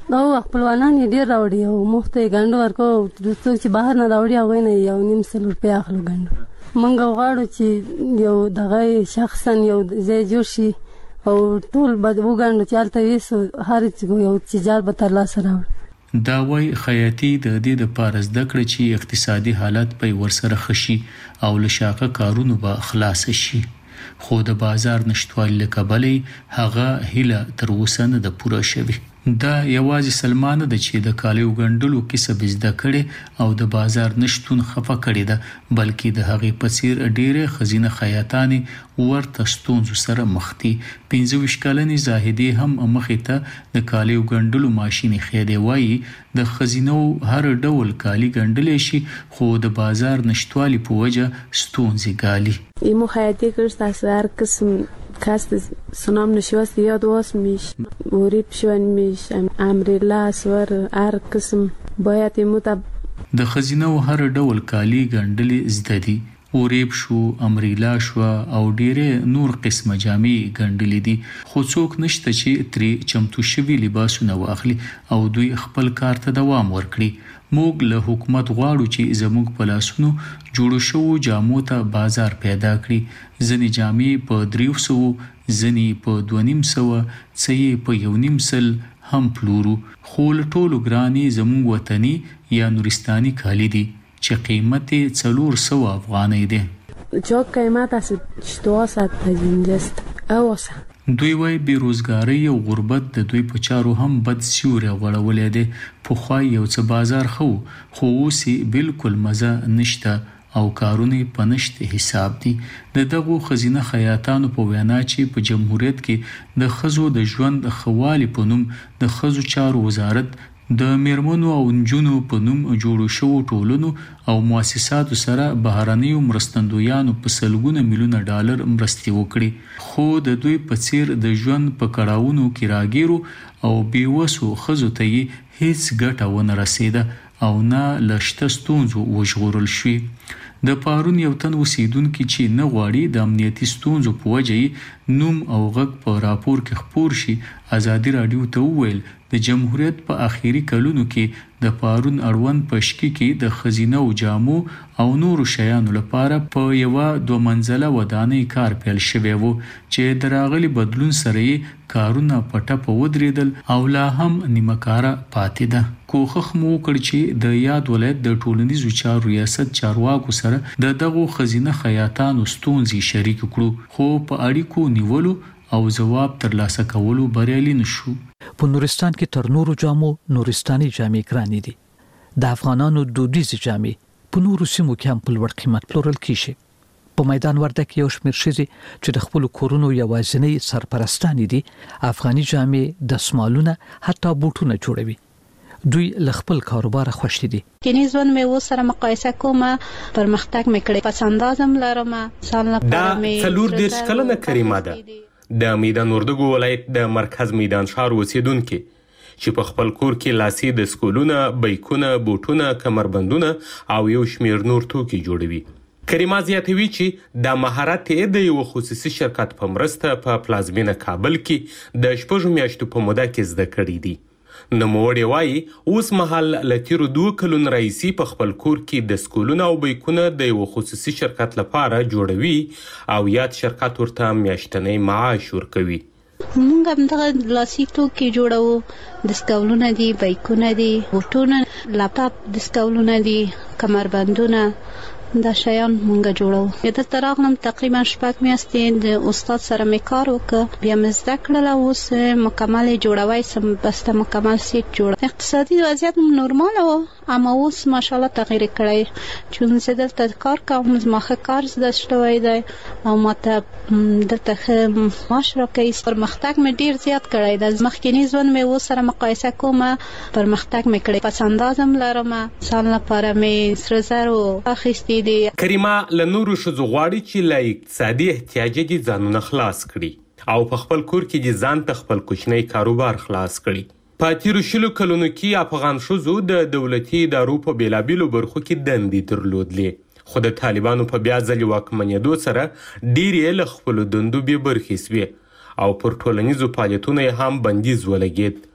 او خپلوانان یې ډېر راوړي او مفت یې ګنډ ورکو. څوک چې بهر نه راوړي هغوی نه یو نیم سل روپۍ اخلو ګنډ. موږ غواړو چې یو دغه شخصا یو ځای جوړ شي او ټول به وګنډو چې هلته ویسو هر یو تجارت به ترلاسه راوړي.
دا وایي خیاطي د دې دپاره زده کړه چې اقتصادي حالت به ورسره ښه شي او له شاقه کارونو به خلاص شي، خو د بازار نشتوالي له کبله هغه هیله تر اوسه نه ده پوره شوې. دا یوازې سلما نه ده چې د کالیو ګنډلو کسب زده کړې او د بازار نشتون خفه کړې ده، بلکې د هغې په څیر ډېرې ښځینه خیاطانې ورته ستونزو سره مخ دي. پنځه ویشت کلنې زاهدې هم مخې ته د کالیو ګنډلو ماشین ایښی وایي د ښځینو هر ډول کالي ګنډلی شي، خو د بازار نشتوالي په وجه ستونزې ګالي.
ایمو خیاطی کرد هر قسم کاست سنام نشوست یاد واس میش وریب شون میش امریلا سور هر قسم باید ایمو تا
د خزینه و هر ډول کالی ګنډلې زده دي. وریب شو، امریلا شو او ډیره نور قسمه جامې ګنډلې دي، خو څوک نشته چې ترې چمتو شوي لباسونه واخلي او دوی خپل کار ته دوام ورکړي. موږ له حکومت غواړو چې زموږ په لاسونو جوړو شوو جامو ته بازار پیدا کړي. ځینې جامې په دریو سوو، ځینې په دوه نیم سوه، څه یې په یو نیم سل هم پلورو، خو له ټولو ګرانې زموږ وطني یا نورستاني کالي دي چې قیمت یې څلور سوه افغانۍ دی.
چاک قیمت است شتوا ست اینجاست اواسه.
دوی وای بیروزګاری او غربت د دوی په چارو هم بد سیوری غوړولې دي. پخوا یو څه بازار خو خو اوس بالکل مزه نشته او کارونه په نشت حساب دي. د دغو خزینه خیاطانو په وینا چې په جمهوریت کې د خزو د ژوند خوالي په نوم د خزو چارو وزارت د میرمنو او نجونو په نوم جوړو شوو ټولنو او مؤسساتو سره بهرنیو مرستندویانو په سلګونه میلیونه ډالر مرستې وکړي، خو د دوی په څیر د ژوند په کړاوونو کې راګیرو او بیوسو خزو ته یې هیڅ ګټه ونه رسیده او نه له شته ستونزو وژغورل شوي. د پارون یو تن اوسیدونکي چې نه غواړي د امنیتي ستونزو په وجه نوم او غږ په راپور کې خپور شي، ازادي راډیو ته وویل د جمهوریت په اخیری کلونو کې د پارون اړوند په شکی کې د خزینه او جامو او نورو شیانو لپاره په یو دو منزله ودانۍ کار پیل شوی وو چې د راغلي بدلون سره کارونه پټه ودرېدل او لا هم نیمه کاره پاتې ده. کوښښ مو وکړ چې د یاد ولایت د ټولنیزو چارو ریاست چارواکو سره د دغو خزینه خیاطانو ستونزې شریک کړو، خو په اړیکو نیولو او جواب ترلاسه کولو بریالي نشو.
په نورستان کې تر نورو جامو نورستاني جامې ګرانې دي. د افغانانو دودیزې جامې په نورو سیمو کې هم په لوړ قیمت پلورل کیږي. په میدان وردګ کې یو شمېر ښځې چې د خپلو کورونو یوازینۍ سرپرستانې دي افغاني جامې، دستمالونه، حتی بوټونه جوړوي. دوی له خپل کاروبار خوښ دي.
کینی ځوان مې و سره مقایسه کوم، پرمختګ مې کړی، پس اندازم لرم. سال نه
دا څلور دېرش کلنه کریمه ده د میدان وردګو ولایت د مرکز میدان ښار اوسیدونکې چې په خپل کور کې لاسي دستکولونه، بیکونه، بوټونه، کمربندونه او یو شمېر نور توکي جوړوي. کریمه زیاتوي چې د مهارت یې د یو خصوصي شرکت په مرسته په پلازمینه کابل کې د شپږو میاشتو په موده کې زده کړي دي. نوموړی وایي اوس مهال له تیرو دوه کلونو راهیسې په خپل کور کې دستکولونه او بیکونه د یو خصوصي شرکت لپاره جوړوي او یاد شرکت ورته میاشتنی معاش ورکوي.
موږ هم دغه لاسي توکي جوړوو، دستکولونه دي، بیکونه دي، بوټونه، لاپټاپ دستکولونه دي، کمربندونه، دا شیان مونږ جوړو. دلته راغلم تقریبا شپږ میاشتې د استاد سره مې کار وکړ، بیا مې زده کړله، اوس مکمل جوړوی سم، بسته مکمل سیټ جوړ. اقتصادي وضعیت نورمال و، اما اوس ماشاءالله تغییر کړی، چون زه دلته کار کوم، زما ښه کار زده شوی دی او ماته دلته ښه معاش راکوي. پرمختګ مې ډېر زیات کړی دی. مخکینی ژوند مې اوس سره مقایسه کوم، پرمختګ مې کړی، پس اندازم لرم. سال لپاره مې سره زرو اخیستي.
کریمه له نورو ښځو غواړي چې له اقتصادي احتیاجه دې ځانونه خلاص کړي او په خپل کور کې دې ځان ته خپل کوچنی کاروبار خلاص کړي. په تیرو شلو کلونو کې افغان ښځو د دولتي ادارو په بېلابېلو برخو کې دندې درلودلې، خو د طالبانو په بیا ځلې واکمنېدو سره ډېرې له خپلو دندو بې برخې سوې او پر ټولنیزو فعالیتونو یې هم بندیز ولګېد.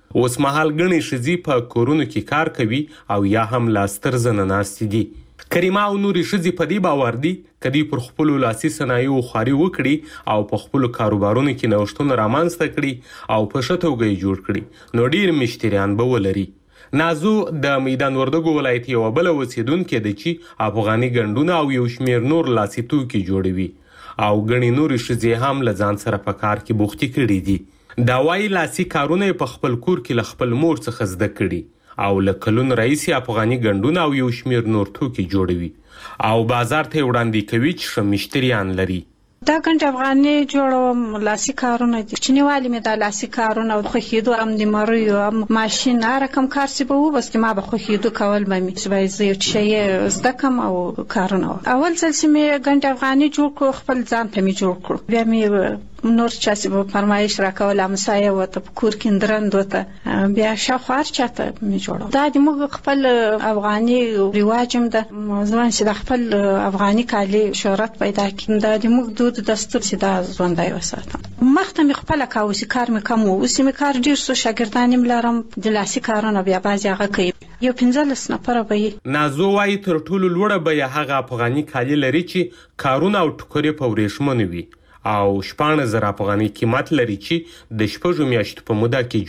اوس مهال غني شذي په کورونو کې کار کوي او یا هم لاستر زنناستي دي. کریمه او نورې ښځې په دې باور دي که دوی پر خپلو لاسي صنایعو خواري وکړي او په خپلو کاروبارونو کې نوښتونه رامنځته کړي او په ښه توګه یې جوړ کړي نو ډېر مشتریان به ولري. نازو د میدان وردګو ولایت یوه بله اوسیدونکې ده چې افغاني ګنډونه او یو شمېر نور لاسي توکي جوړوي او ګڼې نورې ښځې هم له ځان سره په کار کې بوختې کړي دي. دا وایي لاسي کارونه یې په خپل کور کې له خپل مور څخه زده کړي او له کلونو راهیسې افغاني ګنډونه او یو شمېر نور توکي جوړوي او بازار ته یې وړاندې کوي چې ښه مشتریان لري.
دا ګنډ افغاني جوړوم لاسي کارونه دي. کوچنیوالي مې دا لاسي کارونه او خوښېدو هم د مریو هم ماشین هر رقم کار چې به و بس ما به خوښېدو کول به مې چې باید زه یو شی زده کړم او کارونه اول ځل چې مې ګنډ افغاني جوړ کړو خپل ځان ته مې جوړ کړو بیا مې نور چا چې به فرمایش راکول همسایه ورته په کور کې درند ورته بیا شاوخوا هر چاته مې جوړول. دا د موږ خپل افغاني رواج هم ده ځوان چې د خپل افغاني کالي شهرت پیدا کړي دا د موږ دود دستور چې دا ژوندی وساتم. مخته مې خپله کوه اوس کار مې کم و اوس مې کار ډېر څو شاګردان یې لرم د لاسي کارونه بیا بعضې هغه کوي یو پنځلس نفره به یې.
نازو وایي تر ټولو لوړه بیه هغه افغاني کالي لري چې کارونه او ټوکرې په ورېښمو وي او شپاړس زره افغاني قیمت لري چې د شپږو میاشتو په موده کې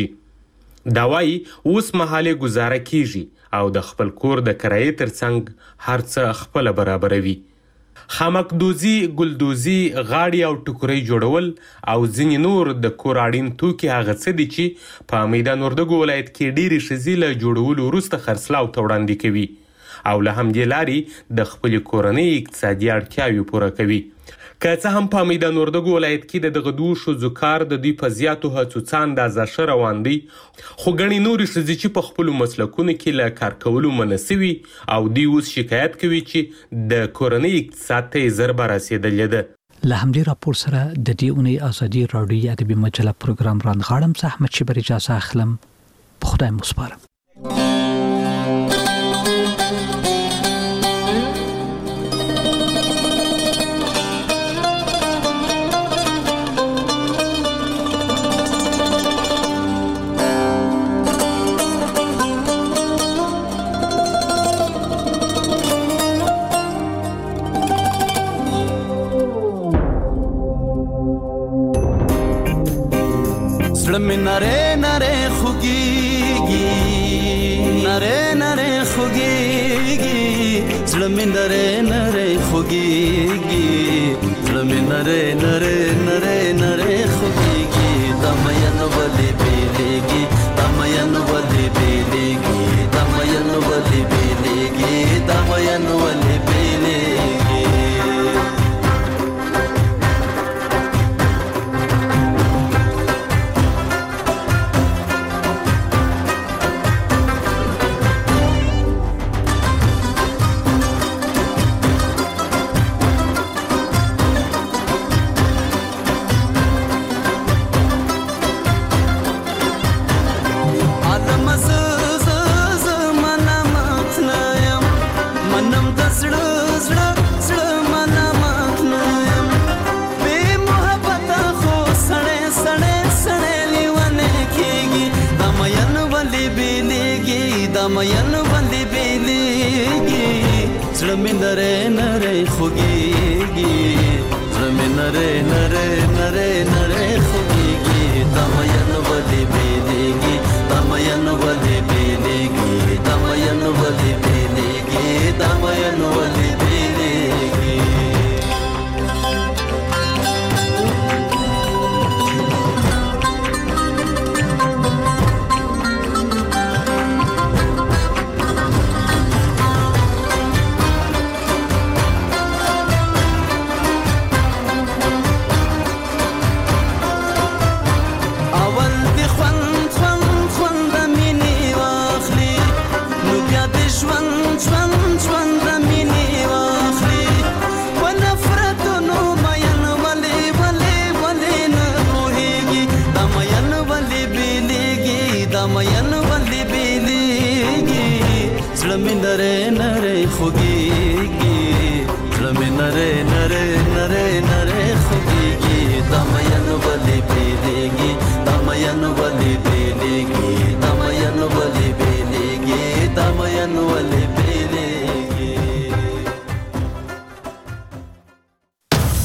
جوړیږي. دا وایي اوس مهال یې ګزاره کیږي او د خپل کور د کرایې ترڅنګ هر څه خپله برابروي. خامکدوزي، ګلدوزي، غاړې او ټوکرۍ جوړول او ځینې نور د کور اړین توکي هغه څه دي چې په میدان وردګو ولایت کې ډېرې ښځې له جوړولو وروسته خرڅلاو ته وړاندې کوي او له همدې لارې د خپلې کورنۍ اقتصادي اړتیاوې پوره کوي. که څه هم په میدان وردګو ولایت کې د دغه دوو ښځو کار د دوی په زیاتو هڅو څه اندازه ښه روان دی خو ګڼې نورې ښځې چې په خپلو مسلکونو کې له کار کولو منع سوي او دوی اوس شکایت کوي چې د کورنۍ اقتصاد ته یې ضربه رسېدلې ده.
له همدې راپور سره د دې اونۍ ازادي راډیویي ادبي مجله پروګرام رانغاړم. زه احمد شبر اجازه اخلم. په خدای مو سپارم.
نره نره خوگیگی نره نره خوگیگی زلم نره نره خوگیگی زلم نره نره نره نره خوگیگی دمین ولی بیلیگی دمین ولی بیلیگی دمین ولی بیلیگی دمین ولی بیلیگی دمین ولی بیلیگی زلم نره نره خوگیگی زلم نره نره نره نره